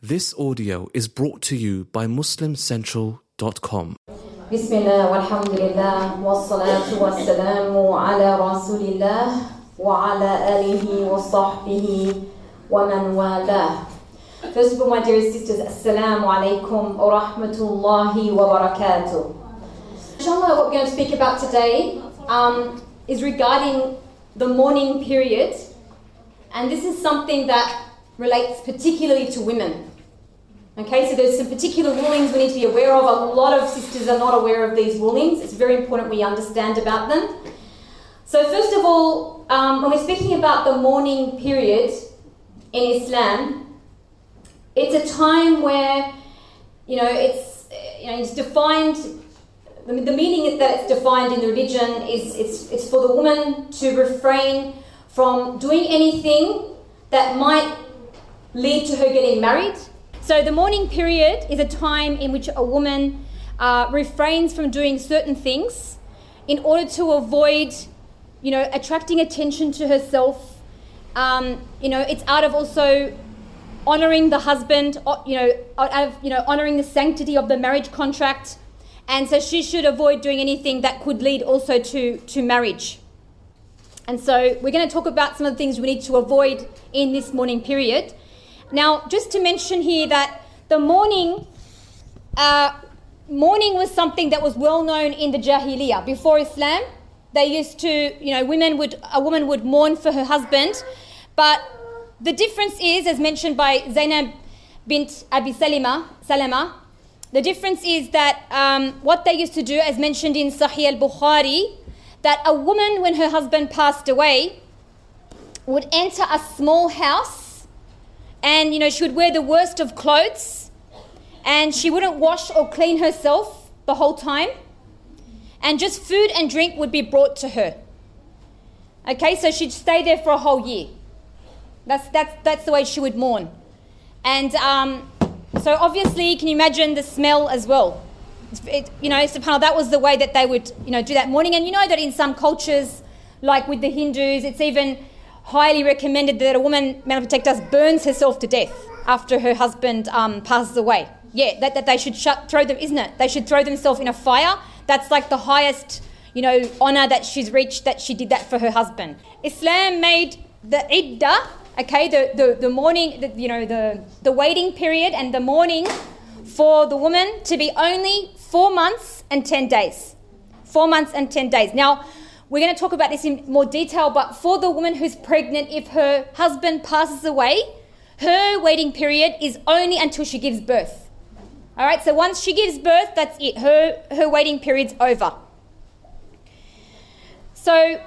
This audio is brought to you by MuslimCentral.com. بسم الله والحمد لله والصلاة والسلام على رسول الله وعلى آله وصحبه ومن والاه. First of all, my dearest sisters, Assalamu alaikum wa rahmatullahi wa barakatuh. Inshallah, what we're going to speak about today is regarding the mourning period, and this is something that relates particularly to women. Okay, so there's some particular rulings we need to be aware of. A lot of sisters are not aware of these rulings. It's very important we understand about them. So first of all, when we're speaking about the mourning period in Islam, it's a time where, it's defined. The meaning that it's defined in the religion is it's for the woman to refrain from doing anything that might lead to her getting married. So the mourning period is a time in which a woman refrains from doing certain things in order to avoid, attracting attention to herself. It's out of also honoring the husband, honoring the sanctity of the marriage contract. And so she should avoid doing anything that could lead also to marriage. And so we're going to talk about some of the things we need to avoid in this mourning period. Now, just to mention here that the mourning was something that was well known in the Jahiliyyah. Before Islam, they used to, a woman would mourn for her husband. But the difference is, as mentioned by Zainab bint Abi Salama, the difference is that what they used to do, as mentioned in Sahih al-Bukhari, that a woman, when her husband passed away, would enter a small house and, she would wear the worst of clothes and she wouldn't wash or clean herself the whole time, and just food and drink would be brought to her. Okay, so she'd stay there for a whole year. That's the way she would mourn. And so obviously, can you imagine the smell as well? SubhanAllah, that was the way that they would, do that mourning. And you know that in some cultures, like with the Hindus, it's even highly recommended that a woman, may Allah protect us, burns herself to death after her husband passes away. Yeah, that they should throw them, isn't it? They should throw themselves in a fire. That's like the highest, honor that she's reached, that she did that for her husband. Islam made the iddah, okay, the mourning, the waiting period and the mourning for the woman to be only 4 months and 10 days. 4 months and 10 days. Now, we're going to talk about this in more detail, but for the woman who's pregnant, if her husband passes away, her waiting period is only until she gives birth. All right, so once she gives birth, that's it. Her waiting period's over. So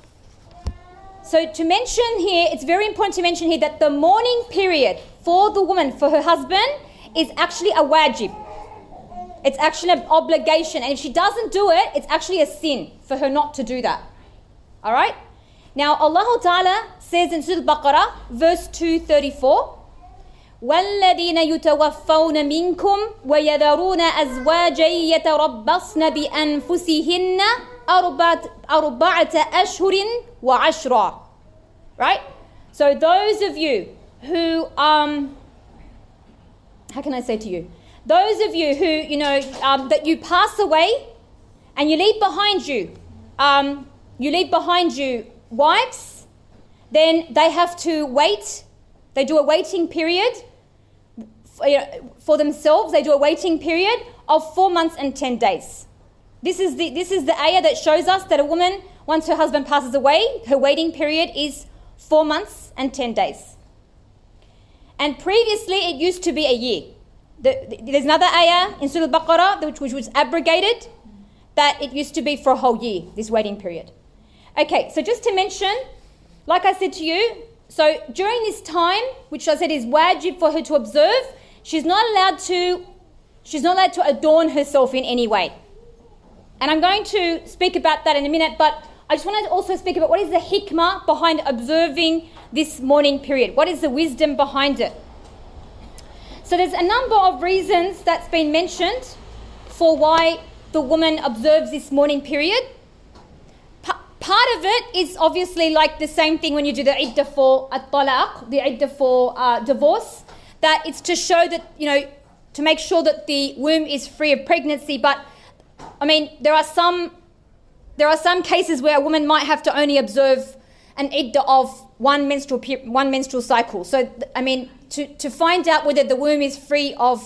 to mention here, it's very important to mention here that the mourning period for the woman, for her husband, is actually a wajib. It's actually an obligation. And if she doesn't do it, it's actually a sin for her not to do that. All right? Now, Allah Ta'ala says in Surah Al-Baqarah, verse 234, وَالَّذِينَ يُتَوَفَّوْنَ مِنْكُمْ وَيَذَرُونَ أَزْوَاجًا يَتَرَبَّصْنَ بِأَنفُسِهِنَّ أَرْبَعَةَ أَشْهُرٍ وَعَشْرًا. Right? So those of you who, how can I say to you? Those of you who, that you pass away and you leave behind you wives, then they have to wait. They do a waiting period for themselves. They do a waiting period of 4 months and 10 days. This is the ayah that shows us that a woman, once her husband passes away, her waiting period is 4 months and 10 days. And previously it used to be a year. There's another ayah in Surah Al-Baqarah which was abrogated, that it used to be for a whole year, this waiting period. Okay, so just to mention, like I said to you, so during this time, which I said is wajib for her to observe, she's not allowed to adorn herself in any way. And I'm going to speak about that in a minute, but I just want to also speak about what is the hikmah behind observing this mourning period. What is the wisdom behind it? So there's a number of reasons that's been mentioned for why the woman observes this mourning period. Part of it is obviously like the same thing when you do the iddah for at-talaq, the iddah for divorce, that it's to show that, to make sure that the womb is free of pregnancy. But, there are some cases where a woman might have to only observe an iddah of one menstrual cycle. So, to find out whether the womb is free of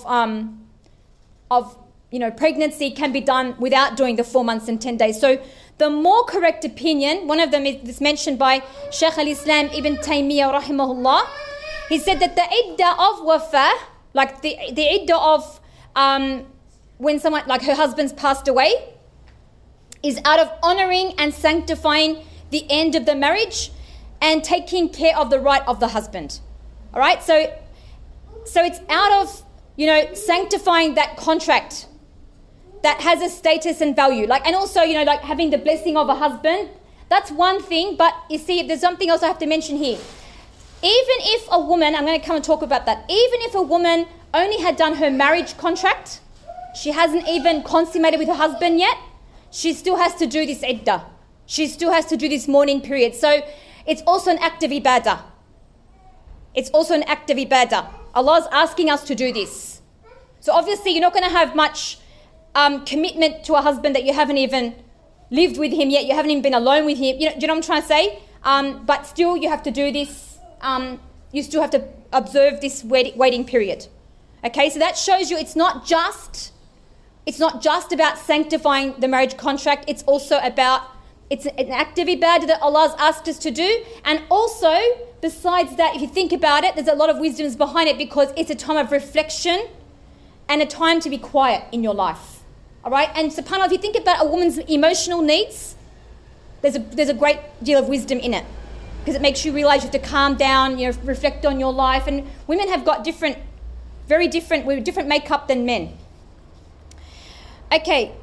pregnancy can be done without doing the 4 months and 10 days. So the more correct opinion, one of them is mentioned by Shaykh al-Islam Ibn Taymiyyah rahimahullah. He said that the iddah of wafa, like the iddah of when someone, like her husband's passed away, is out of honouring and sanctifying the end of the marriage and taking care of the right of the husband. All right, so it's out of, sanctifying that contract that has a status and value. And also, like having the blessing of a husband, that's one thing. But you see, there's something else I have to mention here. Even if a woman, I'm going to come and talk about that, even if a woman only had done her marriage contract, she hasn't even consummated with her husband yet, she still has to do this iddah. She still has to do this mourning period. So it's also an act of ibadah. It's also an act of ibadah. Allah's asking us to do this. So obviously you're not going to have much commitment to a husband that you haven't even lived with him yet. You haven't even been alone with him. Do you know what I'm trying to say? But still you have to do this. You still have to observe this waiting period. Okay, so that shows you it's not just about sanctifying the marriage contract. It's also about, it's an act of ibadah that Allah's asked us to do. And also, besides that, if you think about it, there's a lot of wisdoms behind it because it's a time of reflection and a time to be quiet in your life. All right? And subhanAllah, if you think about a woman's emotional needs, there's a great deal of wisdom in it because it makes you realize you have to calm down, reflect on your life. And women have got very different makeup than men. Okay.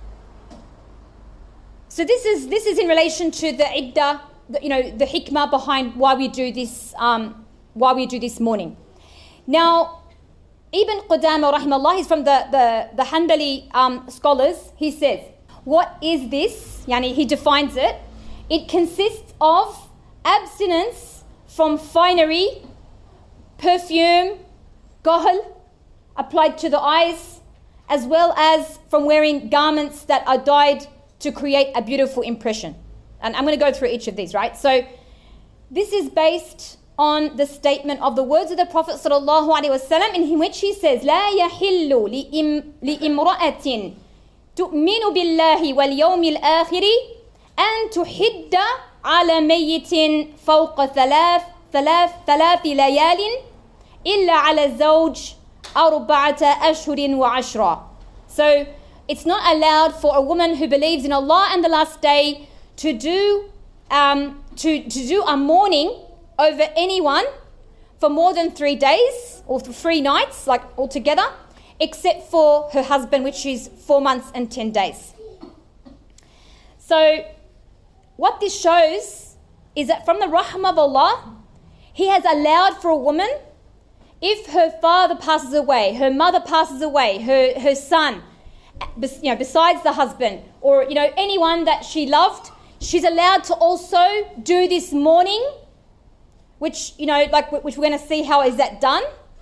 So this is in relation to the iddah, the hikmah behind why we do this mourning. Now, Ibn Qudama rahimahullah, he's from the Hanbali scholars. He says, what is this? He defines it. It consists of abstinence from finery, perfume, gohl applied to the eyes, as well as from wearing garments that are dyed to create a beautiful impression. And I'm going to go through each of these, right? So this is based on the statement of the words of the Prophet sallallahu alaihi wasallam, in which he says, لا يحل لامرأة تؤمن بالله واليوم الآخر أن تحد على ميت فوق ثلاث ليال إلا على الزوج أربعة أشهر وعشرة. So it's not allowed for a woman who believes in Allah and the last day to do a mourning over anyone for more than 3 days or 3 nights, like altogether, except for her husband, which is 4 months and 10 days. So what this shows is that from the rahmah of Allah, He has allowed for a woman, if her father passes away, her mother passes away, her son, besides the husband, or anyone that she loved, she's allowed to also do this mourning, which which we're going to see how is that done.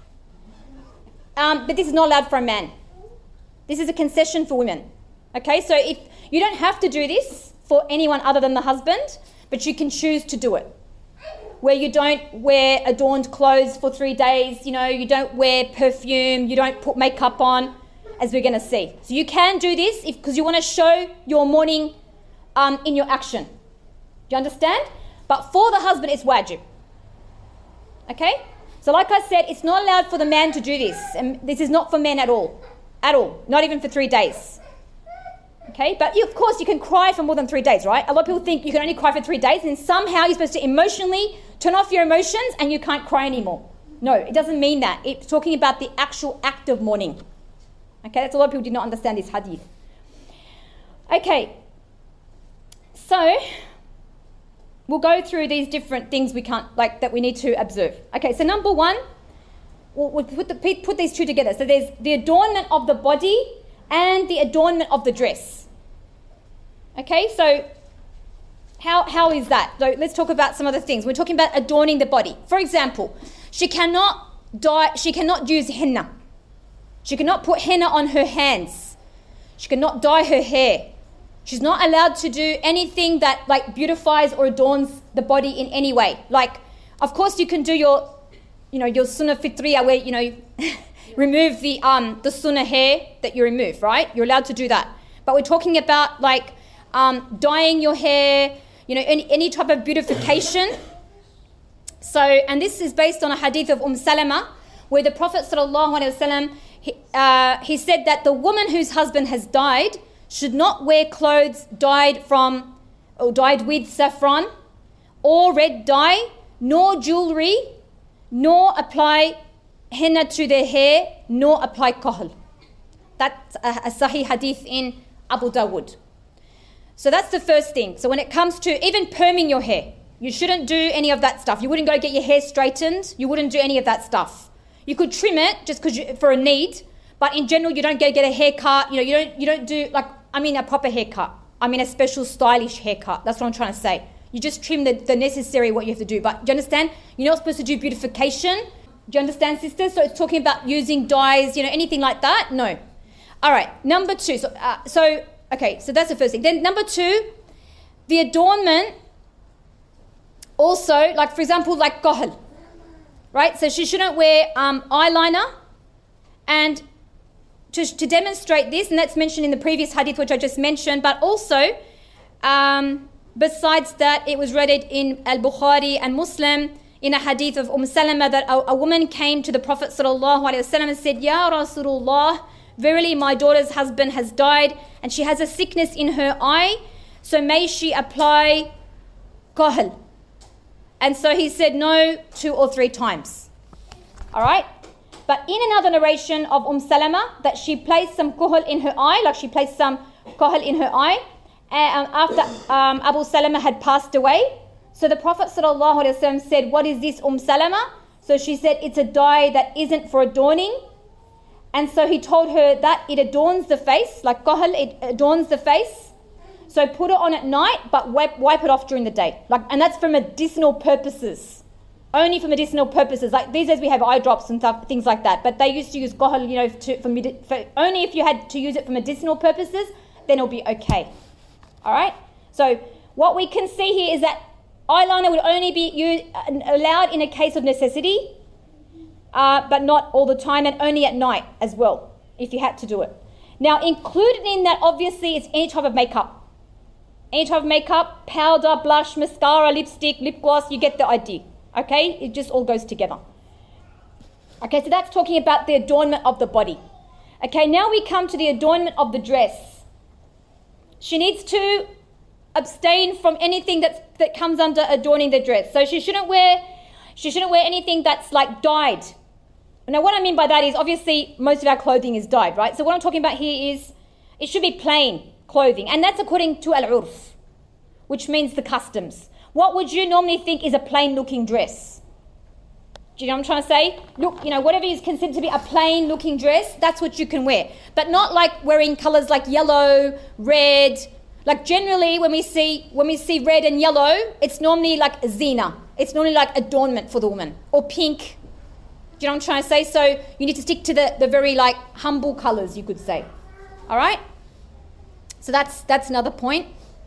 But this is not allowed for a man. This is a concession for women. Okay, so if you don't have to do this for anyone other than the husband, but you can choose to do it. Where you don't wear adorned clothes for 3 days, you don't wear perfume, you don't put makeup on, as we're going to see. So you can do this because you want to show your mourning in your action. Do you understand? But for the husband, it's wajib. Okay? So like I said, it's not allowed for the man to do this. And this is not for men at all. At all. Not even for 3 days. Okay? But of course, you can cry for more than 3 days, right? A lot of people think you can only cry for 3 days and somehow you're supposed to emotionally turn off your emotions and you can't cry anymore. No, it doesn't mean that. It's talking about the actual act of mourning. Okay? That's a lot of people did not understand this hadith. Okay. So we'll go through these different things that we need to observe. Okay, so number one, we'll put these two together. So there's the adornment of the body and the adornment of the dress. Okay, so how is that? So let's talk about some other things. We're talking about adorning the body. For example, she cannot use henna. She cannot put henna on her hands. She cannot dye her hair. She's not allowed to do anything that like beautifies or adorns the body in any way. Like, of course, you can do your sunnah fitriya where, remove the sunnah hair that you remove, right? You're allowed to do that. But we're talking about like dyeing your hair, any type of beautification. So, and this is based on a hadith of Salama, where the Prophet ﷺ, he said that the woman whose husband has died should not wear clothes dyed with saffron or red dye, nor jewelry, nor apply henna to their hair, nor apply kohl. That's a sahih hadith in Abu Dawood. So that's the first thing. So when it comes to even perming your hair, you shouldn't do any of that stuff. You wouldn't go get your hair straightened. You wouldn't do any of that stuff. You could trim it just for a need, but in general, you don't go get a haircut. You don't do a proper haircut. A special stylish haircut. That's what I'm trying to say. You just trim the necessary what you have to do. But do you understand? You're not supposed to do beautification. Do you understand, sisters? So it's talking about using dyes, anything like that. No. All right. Number two. So that's the first thing. Then number two, the adornment. Also, like for example, like kohl, right? So she shouldn't wear eyeliner, and to demonstrate this, and that's mentioned in the previous hadith which I just mentioned, but also besides that, it was read in Al-Bukhari and Muslim in a hadith of Salama that a woman came to the Prophet ﷺ and said, Ya Rasulullah, verily my daughter's husband has died and she has a sickness in her eye, so may she apply kohl. And so he said no 2 or 3 times. All right? But in another narration of Salama, that she placed some kohl in her eye, after Abu Salama had passed away. So the Prophet ﷺ said, what is this, Salama? So she said, it's a dye that isn't for adorning. And so he told her that it adorns the face, like kohl, it adorns the face. So put it on at night, but wipe it off during the day. And that's for medicinal purposes. Only for medicinal purposes. Like these days we have eye drops and stuff, things like that. But they used to use kohl, for only if you had to use it for medicinal purposes, then it'll be okay. All right? So what we can see here is that eyeliner would only be allowed in a case of necessity, but not all the time, and only at night as well, if you had to do it. Now, included in that, obviously, is any type of makeup. Any type of makeup, powder, blush, mascara, lipstick, lip gloss, you get the idea. Okay? It just all goes together. Okay, so that's talking about the adornment of the body. Okay, now we come to the adornment of the dress. She needs to abstain from anything that comes under adorning the dress. So she shouldn't wear anything that's like dyed. Now what I mean by that is obviously most of our clothing is dyed, right? So what I'm talking about here is it should be plain clothing, and that's according to al-urf, which means the customs. What would you normally think is a plain looking dress? Do you know what I'm trying to say? Look, whatever is considered to be a plain looking dress, that's what you can wear. But not like wearing colours like yellow, red. Like generally when we see red and yellow, it's normally like a zina. It's normally like adornment for the woman. Or pink. Do you know what I'm trying to say? So you need to stick to the very like humble colours, you could say. All right? So that's another point.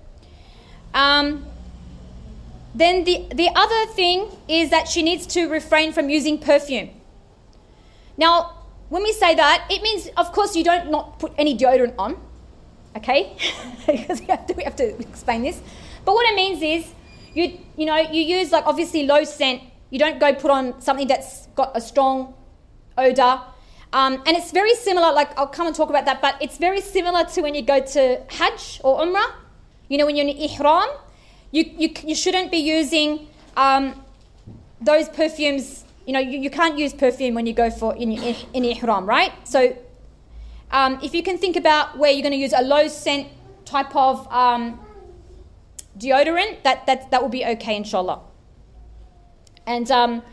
Then the other thing is that she needs to refrain from using perfume. Now, when we say that, it means, of course, you don't not put any deodorant on, okay? Because we have to explain this. But what it means is, you use like obviously low scent. You don't go put on something that's got a strong odor. And it's very similar, like I'll come and talk about that, but it's very similar to when you go to Hajj or Umrah. When you're in Ihram, you shouldn't be using those perfumes. You can't use perfume when you go in Ihram, right? So if you can think about where you're going to use a low scent type of deodorant, that will be okay, inshallah. And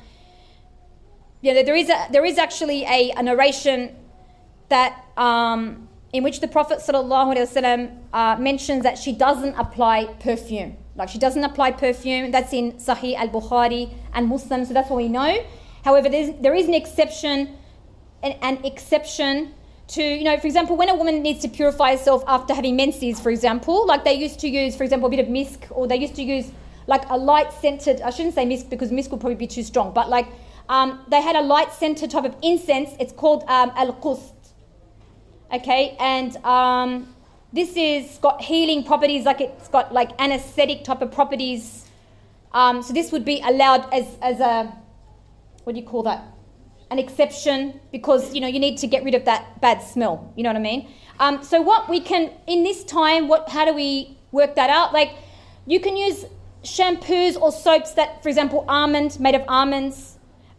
there is actually a narration that in which the Prophet ﷺ mentions that she doesn't apply perfume. Like she doesn't apply perfume. That's in Sahih Al-Bukhari and Muslim, so that's what we know. However, there is an exception, an exception to, for example, when a woman needs to purify herself after having menses, for example, like they used to use, for example, a bit of misk, or they used to use like a light-scented, I shouldn't say misk because misk would probably be too strong, but like they had a light-scented type of incense. It's called al-qust. Okay, and this is got healing properties, like it's got like anesthetic type of properties. So this would be allowed as a, what do you call that? An exception, because you need to get rid of that bad smell. You know what I mean? So what we can in this time, how do we work that out? Like you can use shampoos or soaps that, for example, made of almonds,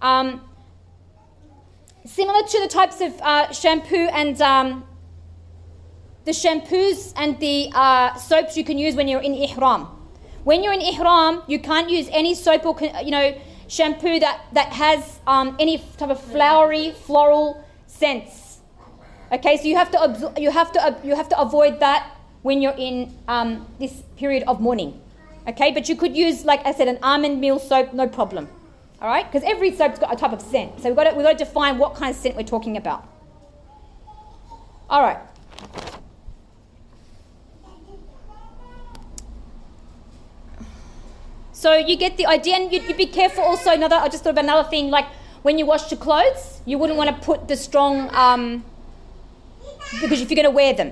similar to the types of shampoo and the shampoos and the soaps you can use when you're in ihram. When you're in ihram, you can't use any soap or shampoo that has any type of flowery, floral scents. Okay, so you have to avoid that when you're in this period of mourning. Okay, but you could use, like I said, an almond meal soap, no problem. All right, because every soap's got a type of scent, so we've got to define what kind of scent we're talking about. All right. So you get the idea, and you'd be careful also. I just thought about another thing, like when you wash your clothes, you wouldn't want to put the strong, because if you're going to wear them,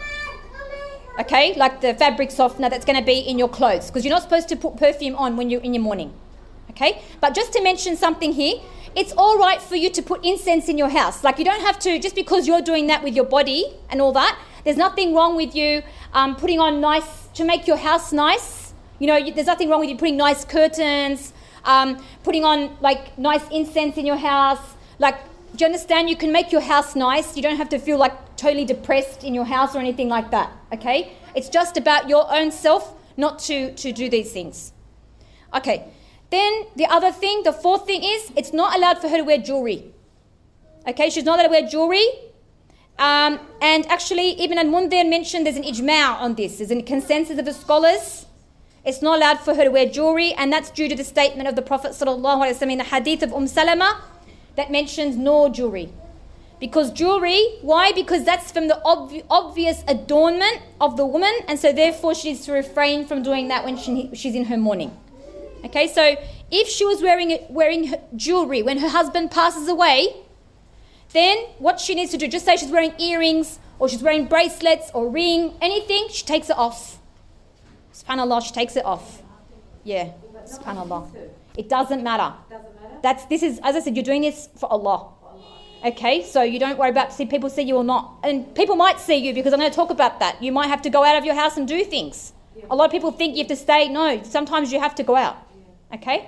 okay, like the fabric softener that's going to be in your clothes, because you're not supposed to put perfume on when you're in your mourning, okay? But just to mention something here, it's all right for you to put incense in your house. Like you don't have to, just because you're doing that with your body and all that, there's nothing wrong with you putting on nice, to make your house nice. There's nothing wrong with you putting nice curtains, putting on like nice incense in your house. Like, do you understand? You can make your house nice. You don't have to feel like totally depressed in your house or anything like that, okay? It's just about your own self, not to do these things. Okay, then the fourth thing is, it's not allowed for her to wear jewelry. Okay, she's not allowed to wear jewelry. And actually, Ibn al-Mundhir mentioned there's an ijma' on this. There's a consensus of the scholars. It's not allowed for her to wear jewelry, and that's due to the statement of the Prophet ﷺ in the hadith of Salama that mentions no jewelry. Because jewelry, why? Because that's from the obvious adornment of the woman, and so therefore she needs to refrain from doing that when she's in her mourning. Okay, so if she was wearing jewelry when her husband passes away, then what she needs to do, just say she's wearing earrings or she's wearing bracelets or ring, anything, she takes it off. SubhanAllah, she takes it off. Yeah, SubhanAllah. It doesn't matter. This is, as I said, you're doing this for Allah. Okay, so you don't worry about people see you or not. And people might see you, because I'm going to talk about that. You might have to go out of your house and do things. A lot of people think you have to stay. No, sometimes you have to go out. Okay?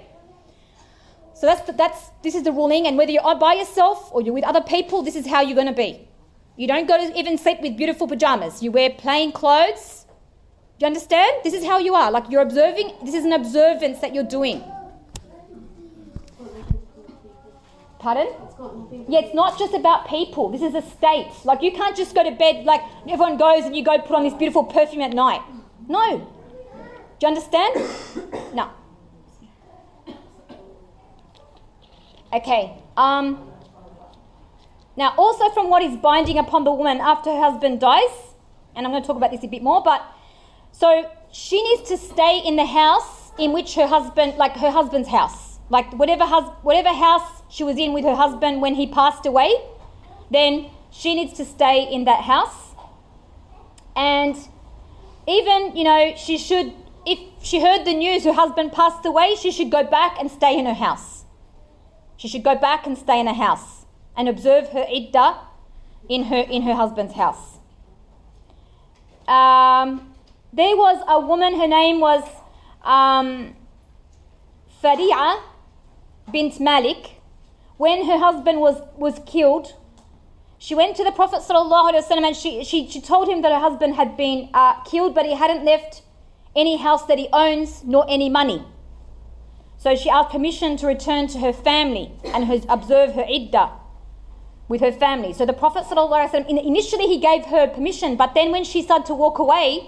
So this is the ruling, and whether you're by yourself or you're with other people, this is how you're going to be. You don't go to even sleep with beautiful pajamas. You wear plain clothes. Do you understand? This is how you are. Like you're observing. This is an observance that you're doing. Pardon? Yeah, it's not just about people. This is a state. Like you can't just go to bed like everyone goes and you go put on this beautiful perfume at night. No. Do you understand? No. Okay. Now also from what is binding upon the woman after her husband dies, and I'm going to talk about this a bit more, but so she needs to stay in the house in which her husband's house. Like whatever house she was in with her husband when he passed away, then she needs to stay in that house. And even, she should, if she heard the news her husband passed away, she should go back and stay in her house. She should go back and stay in her house and observe her iddah in her husband's house. There was a woman, her name was Fari'a bint Malik. When her husband was killed, she went to the Prophet ﷺ and she told him that her husband had been killed, but he hadn't left any house that he owns nor any money. So she asked permission to return to her family and observe her iddah with her family. So the Prophet ﷺ, initially he gave her permission, but then when she started to walk away,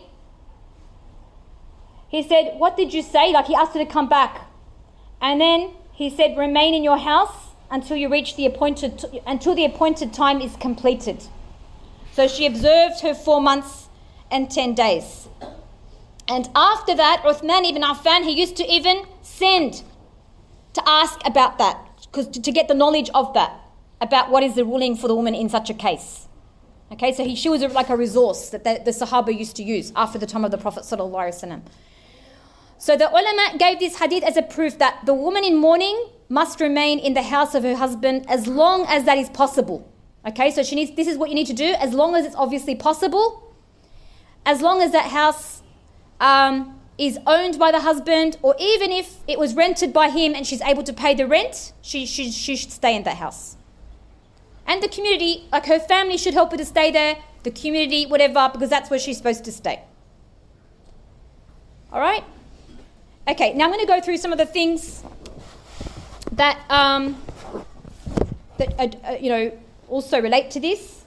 he said, "What did you say?" Like he asked her to come back. And then he said, "Remain in your house until the appointed time is completed. So she observed her 4 months and 10 days. And after that, Uthman ibn Affan, he used to even send to ask about that, because to get the knowledge of that, about what is the ruling for the woman in such a case. Okay, so she was like a resource that the Sahaba used to use after the time of the Prophet ﷺ. So the ulama gave this hadith as a proof that the woman in mourning must remain in the house of her husband as long as that is possible. Okay, so this is what you need to do, as long as it's obviously possible, as long as that house is owned by the husband, or even if it was rented by him and she's able to pay the rent, she should stay in that house. And the community, like her family should help her to stay there, the community, whatever, because that's where she's supposed to stay. All right? Okay, now I'm going to go through some of the things that also relate to this.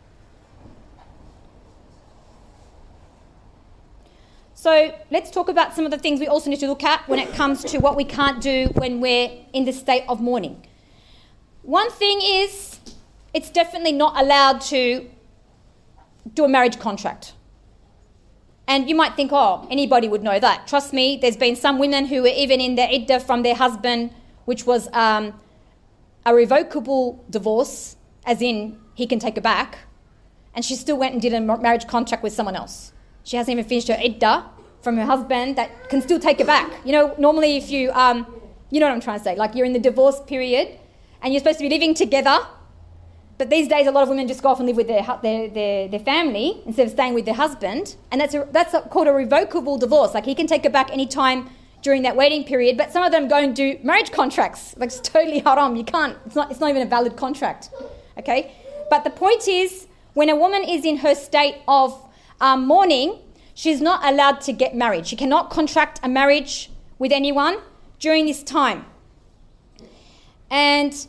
So let's talk about some of the things we also need to look at when it comes to what we can't do when we're in the state of mourning. One thing is, it's definitely not allowed to do a marriage contract. And you might think, oh, anybody would know that. Trust me, there's been some women who were even in their iddah from their husband, which was a revocable divorce, as in he can take her back, and she still went and did a marriage contract with someone else. She hasn't even finished her iddah from her husband that can still take her back. You know, normally if you, you know what I'm trying to say, like you're in the divorce period and you're supposed to be living together, but these days a lot of women just go off and live with their family instead of staying with their husband, and that's called a revocable divorce. Like he can take her back any time during that waiting period, but some of them go and do marriage contracts. Like it's totally haram. You can't, it's not even a valid contract. Okay? But the point is, when a woman is in her state of mourning, she's not allowed to get married. She cannot contract a marriage with anyone during this time. And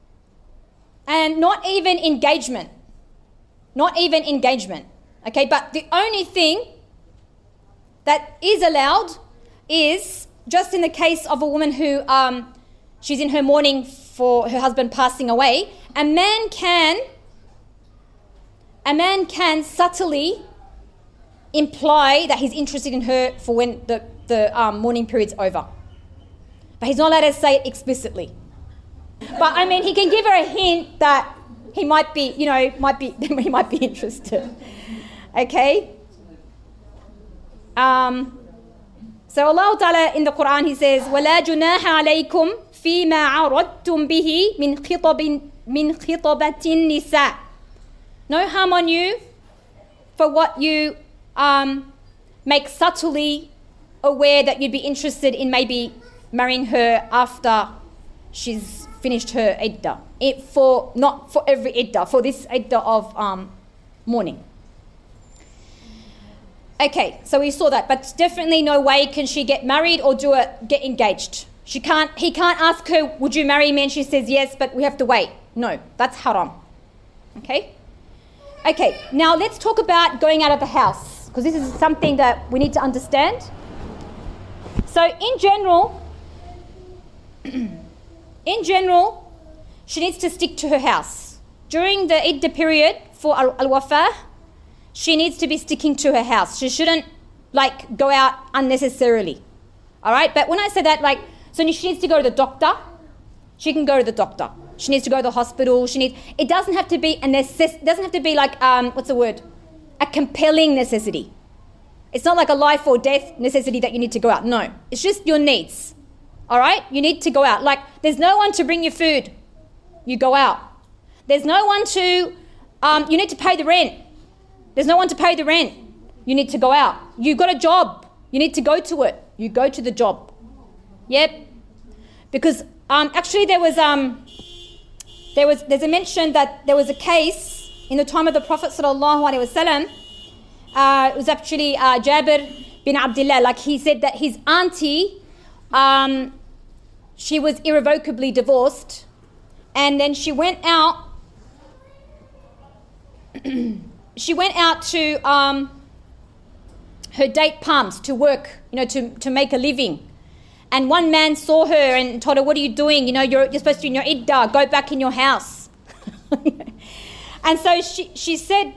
not even engagement. Not even engagement. Okay, but the only thing that is allowed is just in the case of a woman who she's in her mourning for her husband passing away, a man can subtly imply that he's interested in her for when the mourning period's over. But he's not allowed to say it explicitly. But I mean, he can give her a hint that he might be, he might be interested. Okay? So Allah Ta'ala in the Quran, He says, وَلَا جُنَاحَ عَلَيْكُمْ فِي مَا عَرَضْتُمْ بِهِ مِنْ خِطَبَةِ النِّسَاءِ. No harm on you for what you make subtly aware that you'd be interested in maybe marrying her after she's finished her iddah. Not for every iddah, for this iddah of mourning. Okay, so we saw that, but definitely no way can she get married or get engaged. He can't ask her, would you marry me? And she says yes, but we have to wait. No, that's haram. Okay, now let's talk about going out of the house, because this is something that we need to understand. So in general, she needs to stick to her house. During the iddah period for al-wafah, she needs to be sticking to her house. She shouldn't go out unnecessarily. All right? But when I say that, so she needs to go to the doctor. She can go to the doctor. She needs to go to the hospital. It doesn't have to be a compelling necessity. It's not like a life or death necessity that you need to go out. No. It's just your needs. All right? You need to go out. There's no one to bring you food. You go out. There's no one to, you need to pay the rent. There's no one to pay the rent. You need to go out. You've got a job. You need to go to it. You go to the job. Yep. Because actually there's a mention that there was a case in the time of the Prophet ﷺ. It was actually Jabir bin Abdullah. He said that his auntie, she was irrevocably divorced, and then she went out. She went out to her date palms to work, to make a living. and one man saw her and told her, what are you doing? You're supposed to be in your iddah, go back in your house. And so she said,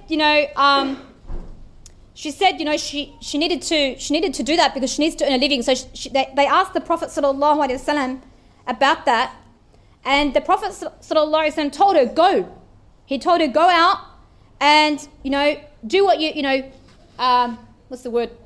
she needed to do that because she needs to earn a living. So they asked the Prophet ﷺ about that, and the Prophet ﷺ told her, go. He told her, go out and, do what what's the word?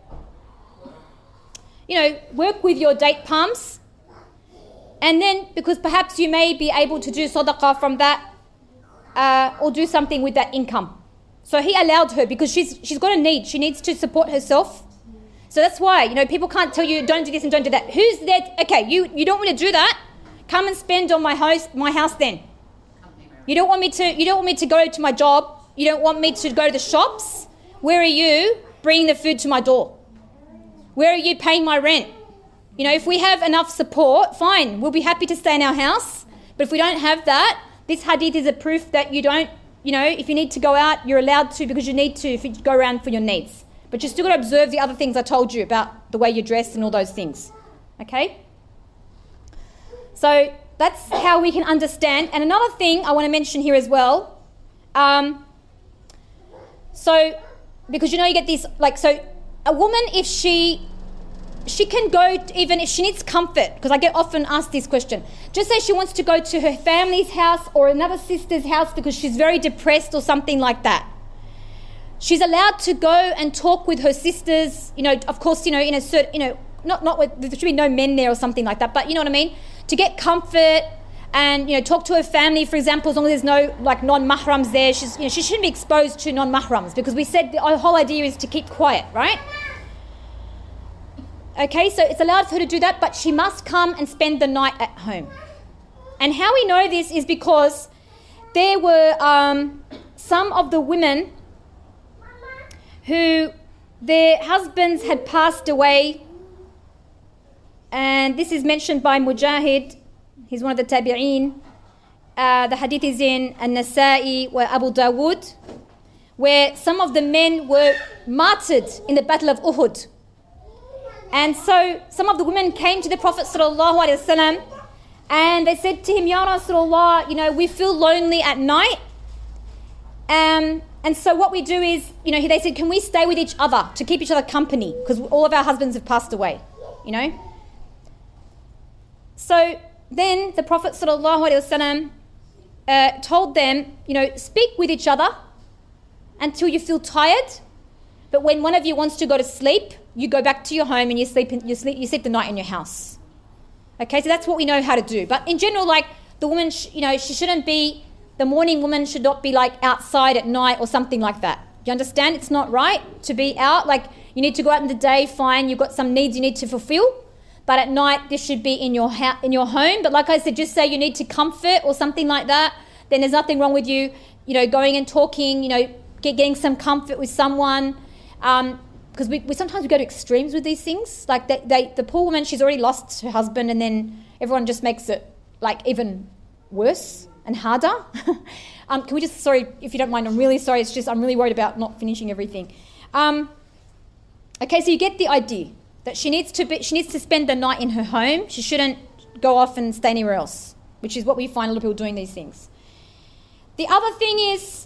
Work with your date palms. And then, because perhaps you may be able to do sadaqah from that, or do something with that income. So he allowed her because she's got a need. She needs to support herself. So that's why, people can't tell you, don't do this and don't do that. Who's there? Okay, you don't want to do that? Come and spend on my house then. You don't want me to go to my job. You don't want me to go to the shops. Where are you bringing the food to my door? Where are you paying my rent? If we have enough support, fine, we'll be happy to stay in our house. But if we don't have that, this hadith is a proof that you don't, if you need to go out, you're allowed to because you need to if you go around for your needs. But you still got to observe the other things I told you about the way you dress and all those things. Okay? So that's how we can understand. And another thing I want to mention here as well. Because you get these, so a woman, if she can go, even if she needs comfort, because I get often asked this question. Just say she wants to go to her family's house or another sister's house because she's very depressed or something like that. She's allowed to go and talk with her sisters, of course, in a certain, not with, there should be no men there or something like that, but you know what I mean? To get comfort and, talk to her family, for example, as long as there's no, non-mahrams there. She shouldn't be exposed to non-mahrams because we said the whole idea is to keep quiet, right? Okay, so it's allowed for her to do that, but she must come and spend the night at home. And how we know this is because there were some of the women who their husbands had passed away, and this is mentioned by Mujahid. He's one of the tabi'een. The hadith is in An-Nasa'i wa Abu Dawood, where some of the men were martyred in the Battle of Uhud. And so some of the women came to the Prophet ﷺ and they said to him, Ya Rasulullah, we feel lonely at night. And so what we do is, they said, can we stay with each other to keep each other company? Because all of our husbands have passed away, So then the Prophet ﷺ told them, speak with each other until you feel tired. But when one of you wants to go to sleep, you go back to your home and you sleep the night in your house. Okay, so that's what we know how to do. But in general, the woman, she shouldn't be, the morning woman should not be outside at night or something like that. You understand? It's not right to be out. You need to go out in the day, fine, you've got some needs you need to fulfill. But at night, this should be in your home. But like I said, just say you need to comfort or something like that, then there's nothing wrong with you, going and talking, getting some comfort with someone. Because we sometimes go to extremes with these things. The poor woman, she's already lost her husband, and then everyone just makes it even worse and harder. Can we just, sorry, if you don't mind, I'm really sorry. It's just I'm really worried about not finishing everything. Okay, so you get the idea that she needs to spend the night in her home. She shouldn't go off and stay anywhere else, which is what we find a lot of people doing these things. The other thing is,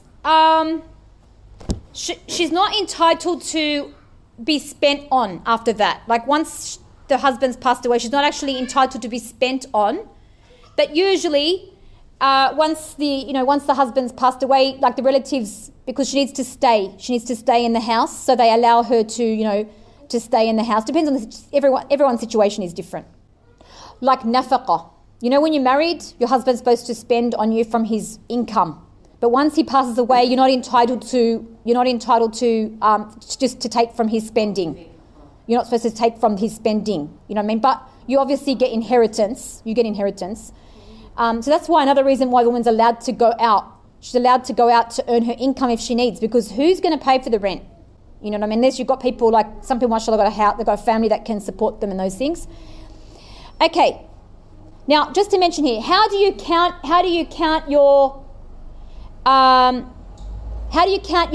she's not entitled to be spent on after that. Once the husband's passed away, she's not actually entitled to be spent on. But usually, once the husband's passed away, the relatives, because she needs to stay in the house, so they allow her to, to stay in the house. Depends on everyone's situation is different. Like nafaqah. When you're married, your husband's supposed to spend on you from his income. But once he passes away, you're not entitled to just to take from his spending. You're not supposed to take from his spending. You know what I mean? But you obviously get inheritance. You get inheritance. So that's why another reason why the woman's allowed to go out. She's allowed to go out to earn her income if she needs, because who's going to pay for the rent? You know what I mean? Unless you've got people some people, mashallah, got a house, they've got a family that can support them and those things. Okay. Now, just to mention here, how do you count your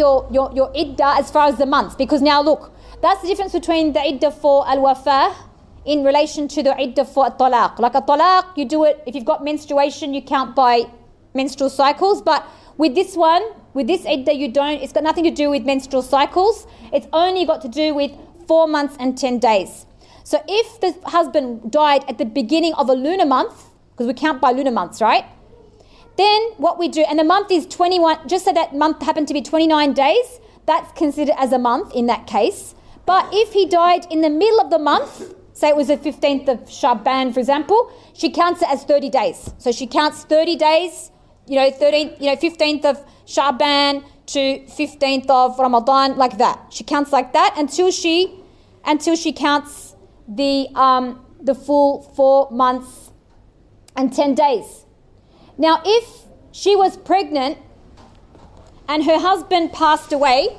iddah as far as the months? Because now look, that's the difference between the iddah for al-wafah in relation to the iddah for a talaq. Like a talaq, you do it, if you've got menstruation, you count by menstrual cycles. But with this one, with this iddah, you don't, it's got nothing to do with menstrual cycles. It's only got to do with 4 months and 10 days. So if the husband died at the beginning of a lunar month, because we count by lunar months, right? Then what we do, and the month is 21, just so that month happened to be 29 days, that's considered as a month in that case. But if he died in the middle of the month, say it was the 15th of Shaban, for example, she counts it as 30 days. So she counts 30 days, 15th of Shaban to 15th of Ramadan, like that. She counts like that until she counts the full 4 months and 10 days. Now, if she was pregnant and her husband passed away,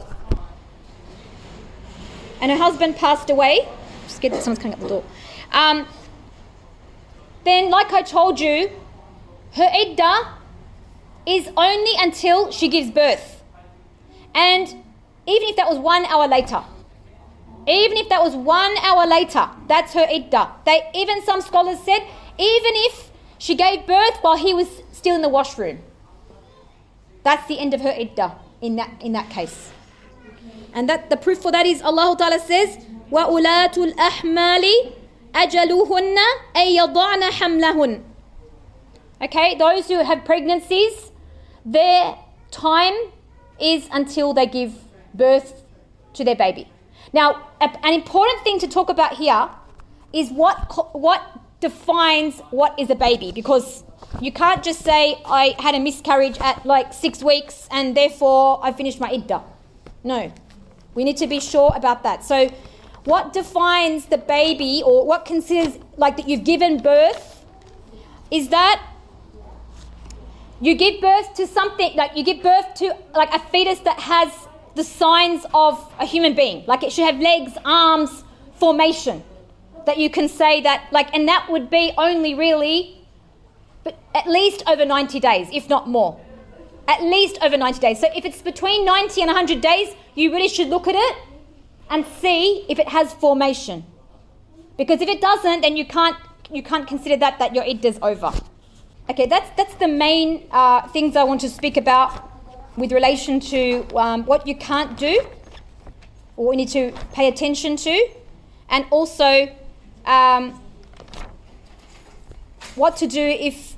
just scared that someone's coming up the door, then, like I told you, her iddah is only until she gives birth. And even if that was 1 hour later, that's her iddah. Even some scholars said, even if she gave birth while he was still in the washroom, that's the end of her iddah in that case. And that the proof for that is Allah Ta'ala says, وَأُولَاتُ الْأَحْمَالِ أَجَلُهُنَّ أَن يَضَعْنَ حَمْلَهُنَّ. Okay, those who have pregnancies, their time is until they give birth to their baby. Now, an important thing to talk about here is what defines what is a baby, because you can't just say I had a miscarriage at like 6 weeks and therefore I finished my iddah. No, we need to be sure about that. So what defines the baby, or what considers like that you've given birth, is that you give birth to something, like you give birth to like a fetus that has the signs of a human being. Like it should have legs, arms, formation. That you can say that, like, and that would be only really, but at least over 90 days, if not more. At least over 90 days. So if it's between 90 and 100 days, you really should look at it and see if it has formation. Because if it doesn't, then you can't consider that your iddah's over. Okay, that's the main things I want to speak about with relation to what you can't do, or what we need to pay attention to, and also what to do if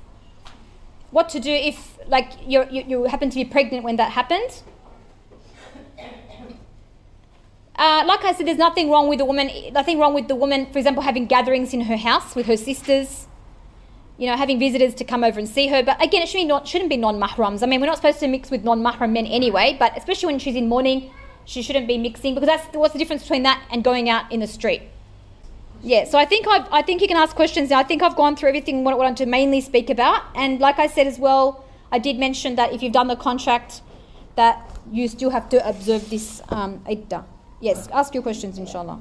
like you happen to be pregnant when that happened. Like I said, there's nothing wrong with the woman, for example, having gatherings in her house with her sisters, having visitors to come over and see her. But again, it shouldn't be non-mahrams. I mean, we're not supposed to mix with non-mahram men anyway, but especially when she's in mourning, she shouldn't be mixing, because what's the difference between that and going out in the street? Yeah, so I think you can ask questions now. I think I've gone through everything what I wanted to mainly speak about. And like I said as well, I did mention that if you've done the contract, that you still have to observe this iddah. Yes, ask your questions, inshallah.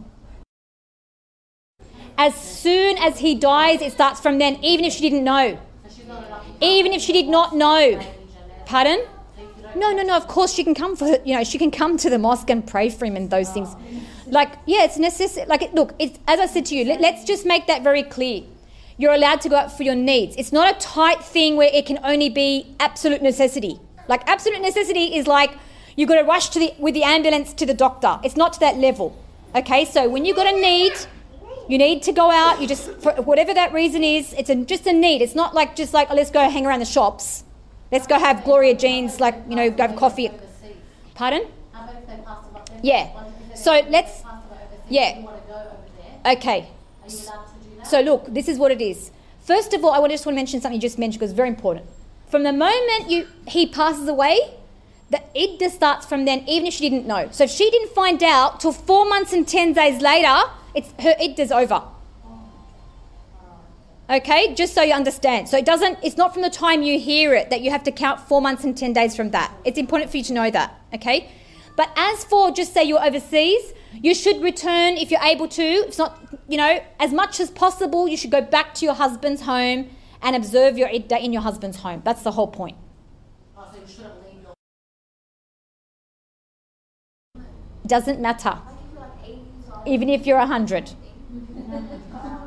As soon as he dies, it starts from then, even if she didn't know. Even if she did not know. Pardon? No, of course she can come she can come to the mosque and pray for him and those things. Like, yeah, it's necessary. Like, look, it's, as I said to you, let's just make that very clear. You're allowed to go out for your needs. It's not a tight thing where it can only be absolute necessity. Like, absolute necessity is like you've got to rush with the ambulance to the doctor. It's not to that level. Okay, so when you've got a need, you need to go out. You just, for whatever that reason is, it's just a need. It's not like just like, oh, let's go hang around the shops. Let's go have Gloria Jeans, go have coffee. Pardon? Yeah. So let's, yeah. Okay. So look, this is what it is. First of all, I just want to mention something you just mentioned, because it's very important. From the moment he passes away, the iddah starts from then, even if she didn't know. So if she didn't find out till 4 months and 10 days later, her iddah's over. Okay, just so you understand. So it's not from the time you hear it that you have to count 4 months and 10 days from that. It's important for you to know that, okay? But as for just say you're overseas, you should return if you're able to. It's not, as much as possible, you should go back to your husband's home and observe your iddah in your husband's home. That's the whole point. So you shouldn't leave your... Doesn't matter. Even if you're 100.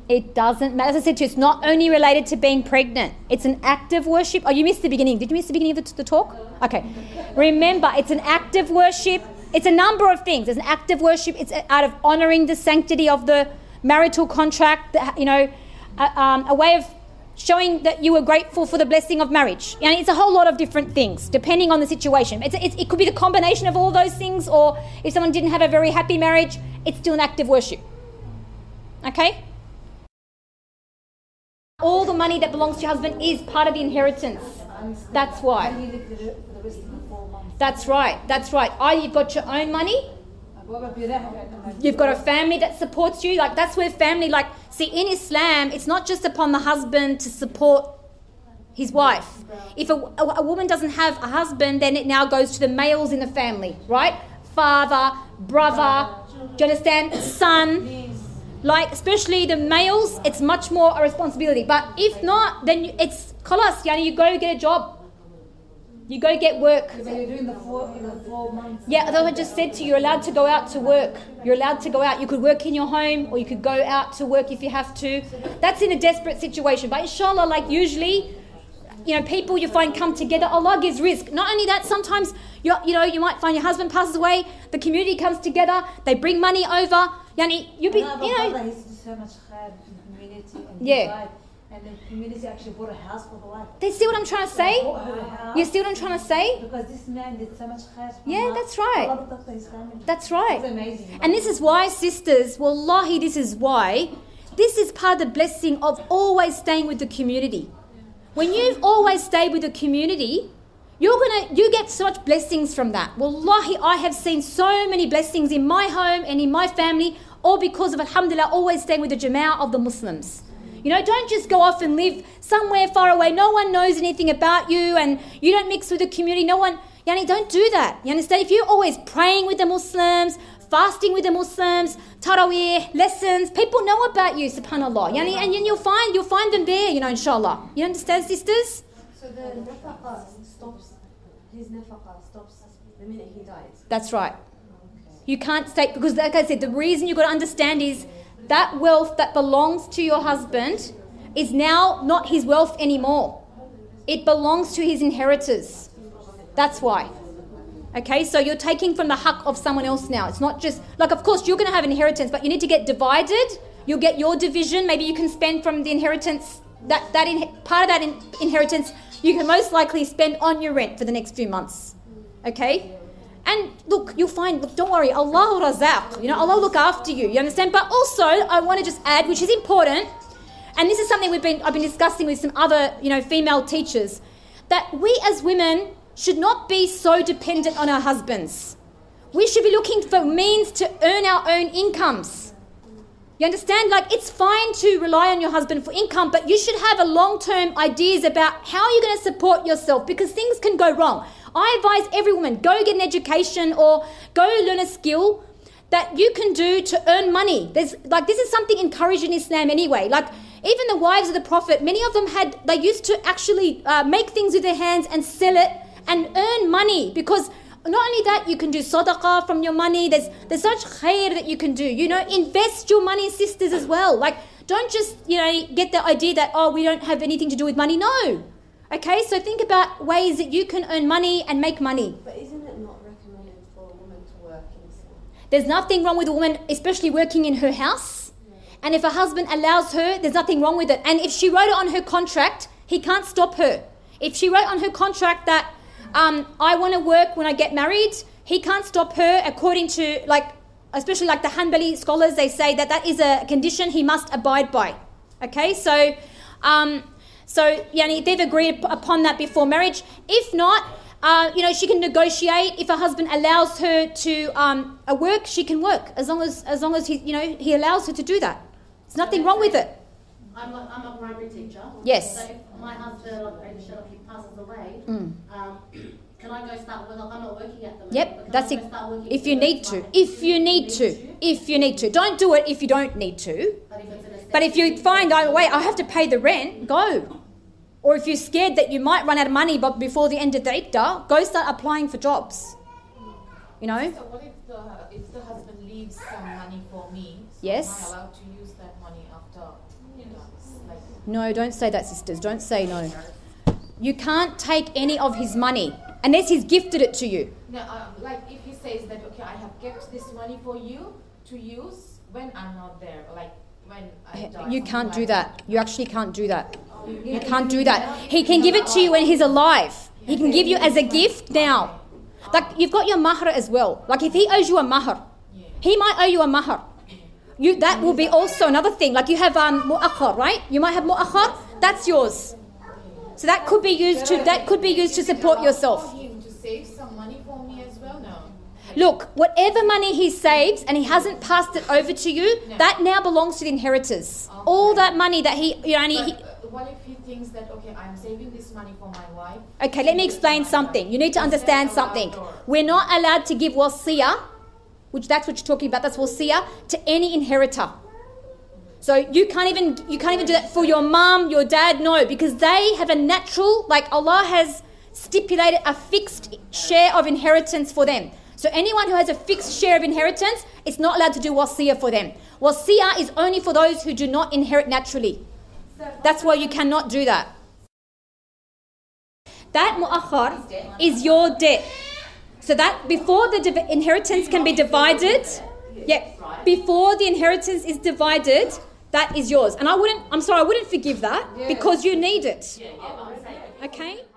It doesn't matter. As I said to you, it's not only related to being pregnant. It's an act of worship. Oh, you missed the beginning. Did you miss the beginning of the talk? Okay. Remember, it's an act of worship. It's a number of things. It's an act of worship. It's out of honouring the sanctity of the marital contract, a way of showing that you were grateful for the blessing of marriage. And it's a whole lot of different things, depending on the situation. It could be the combination of all those things, or if someone didn't have a very happy marriage, it's still an act of worship. Okay? All the money that belongs to your husband is part of the inheritance. That's why. That's right. Either you've got your own money, you've got a family that supports you. Like, that's where family, see, in Islam, it's not just upon the husband to support his wife. If a woman doesn't have a husband, then it now goes to the males in the family, right? Father, brother, do you understand? Son. Especially the males, it's much more a responsibility. But if not, then it's khalas, you go get a job. You go get work. So you're doing the 4 months. Yeah, although I just said to you, you're allowed to go out to work. You're allowed to go out. You could work in your home, or you could go out to work if you have to. That's in a desperate situation. But inshallah, usually, people you find come together. Allah gives rizq. Not only that, sometimes you might find your husband passes away. The community comes together. They bring money over. You'll be, He's so much khair in the community. And yeah. And the community actually bought a house for the wife. They see what I'm trying to say? You see what I'm trying to say? Because this man did so much khair. Yeah, that's right. Allah looked after his family. That's right. It's amazing. And this is why, sisters, wallahi, this is why. This is part of the blessing of always staying with the community. When you've always stayed with the community, you get so much blessings from that. Wallahi, I have seen so many blessings in my home and in my family, all because of, alhamdulillah, always staying with the jama'ah of the Muslims. Don't just go off and live somewhere far away. No one knows anything about you, and you don't mix with the community. No one, don't do that. You understand? If you're always praying with the Muslims, fasting with the Muslims, Taraweeh, lessons, people know about you, subhanAllah. And you'll find them there, inshallah. You understand, sisters? So the nafaqah stops, his nafaqah stops the minute he dies? That's right. You can't stay, because like I said, the reason you've got to understand is that wealth that belongs to your husband is now not his wealth anymore. It belongs to his inheritors. That's why. Okay, so you're taking from the haqq of someone else now. It's not just, of course, you're going to have inheritance, but you need to get divided. You'll get your division. Maybe you can spend from the inheritance, part of that inheritance, you can most likely spend on your rent for the next few months. Okay? And look, you'll find, don't worry, Allah razaq, Allah will look after you, you understand? But also, I want to just add, which is important, and this is something I've been discussing with some other, female teachers, that we as women should not be so dependent on our husbands. We should be looking for means to earn our own incomes. You understand? It's fine to rely on your husband for income, but you should have a long-term ideas about how you're going to support yourself, because things can go wrong. I advise every woman, go get an education or go learn a skill that you can do to earn money. This is something encouraged in Islam anyway. Even the wives of the Prophet, many of them they used to actually make things with their hands and sell it and earn money, because not only that, you can do sadaqah from your money. There's such khair that you can do. Invest your money, sisters, as well. Don't just, get the idea that, we don't have anything to do with money. No. Okay, so think about ways that you can earn money and make money. But isn't it not recommended for a woman to work in Islam? There's nothing wrong with a woman, especially working in her house. And if her husband allows her, there's nothing wrong with it. And if she wrote it on her contract, he can't stop her. If she wrote on her contract that I want to work when I get married, he can't stop her, according to, especially the Hanbali scholars, they say that is a condition he must abide by. Okay, so they've agreed upon that before marriage. If not, she can negotiate. If her husband allows her to work, she can work as long as he allows her to do that. There's nothing wrong with it. I'm a primary teacher. Yes. So if my husband or he passes away, can I go start work? I'm not working at the moment. Yep, that's it. If you need to. If you need to. Don't do it if you don't need to. But if you find, wait, I have to pay the rent, go. Or if you're scared that you might run out of money but before the end of the iddah, go start applying for jobs. So what if the husband leaves some money for me? So Yes. am I allowed to use that money after No, don't say that, sisters. Don't say no. You can't take any of his money unless he's gifted it to you. No, like if he says that, okay, I have kept this money for you to use when I'm not there, like when I die. You can't do that. You actually can't do that. You can't do that. He can give it to you when he's alive. He can give you as a gift now. Like you've got your mahr as well. Like if he owes you a mahr, he might owe you a mahr. That will be also another thing. Like you have mu'akhar, right? You might have mu'akhar. That's yours. So that could be used to support yourself. Him to save some money for me as well. No. Look, whatever money he saves and he hasn't passed it over to you, that now belongs to the inheritors. Okay. All that money that he, what if he thinks that, okay, I'm saving this money for my wife? Okay, let me explain something. You need to understand something. We're not allowed to give wasiyah, which that's what you're talking about. That's wasiyah to any inheritor. So you can't even do that for your mum, your dad. No, because they have a natural, like Allah has stipulated a fixed share of inheritance for them. So anyone who has a fixed share of inheritance, it's not allowed to do wasiyah for them. Wasiyah is only for those who do not inherit naturally. That's why you cannot do that. That mu'akhar is your debt. So that before the inheritance can be divided, before the inheritance is divided, that is yours. And I wouldn't forgive that because you need it. Okay?